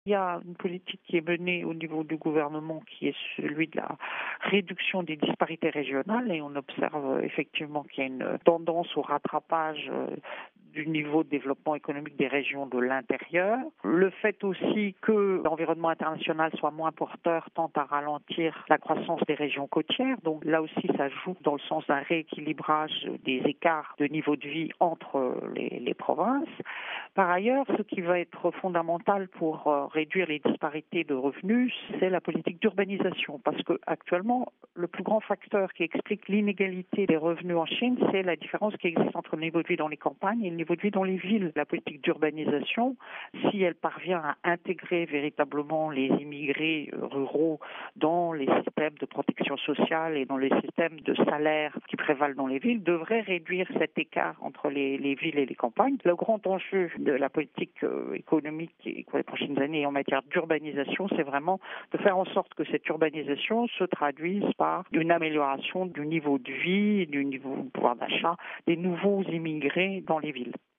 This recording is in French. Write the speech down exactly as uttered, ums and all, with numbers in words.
Il y a une politique qui est menée au niveau du gouvernement qui est celui de la réduction des disparités régionales et on observe effectivement qu'il y a une tendance au rattrapage du niveau de développement économique des régions de l'intérieur. Le fait aussi que l'environnement international soit moins porteur tend à ralentir la croissance des régions côtières. Donc là aussi, ça joue dans le sens d'un rééquilibrage des écarts de niveau de vie entre les, les provinces. Par ailleurs, ce qui va être fondamental pour réduire les disparités de revenus, c'est la politique d'urbanisation. Parce que actuellement, le plus grand facteur qui explique l'inégalité des revenus en Chine, c'est la différence qui existe entre le niveau de vie dans les campagnes et le niveau de vie dans les villes. La politique d'urbanisation, si elle parvient à intégrer véritablement les immigrés ruraux dans les systèmes de protection sociale et dans les systèmes de salaire qui prévalent dans les villes, devrait réduire cet écart entre les, les villes et les campagnes. Le grand enjeu de la politique économique pour les prochaines années en matière d'urbanisation, c'est vraiment de faire en sorte que cette urbanisation se traduise par une amélioration du niveau de vie, du niveau de pouvoir d'achat des nouveaux immigrés dans les villes.